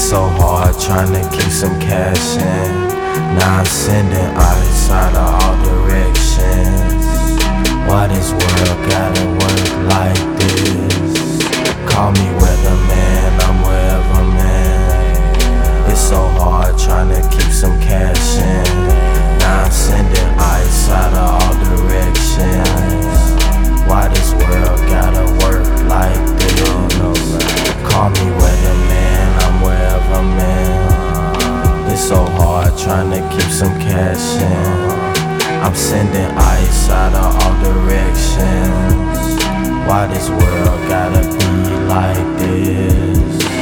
so hard trying to keep some cash in. Now I'm sending ice out of all directions. Why this world gotta work like this? Call me weatherman, I'm wherever, man. It's so hard trying to keep some cash in. Now I'm sending ice out of all directions. Why this world gotta work like this? Call me weatherman, I'm wherever, man. It's so hard trying to keep some cash in. I'm sending ice out of all directions. Why this world gotta be like this?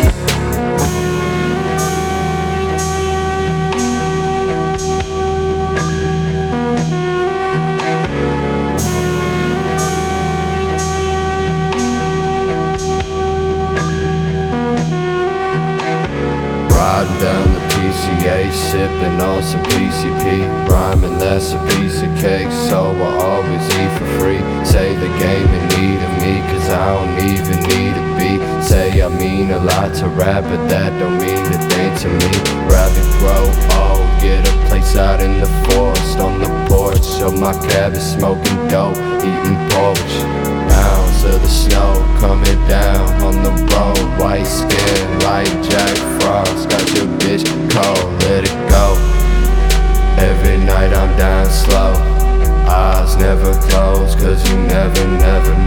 Riding down the PCA, sipping on some PCP. Rhyming, that's a piece of cake, so I always eat for free. Say the game in need of me, cause I don't even need a beat. Say I mean a lot to rap, but that don't mean a thing to me. Rather grow old, get a place out in the forest, on the porch of my cabin, smoking dope, eating porridge. Pounds of the snow coming down on the road. White skin like Jack Frost, got your bitch cold, let it go. Every night I'm down slow, eyes never close, cause you never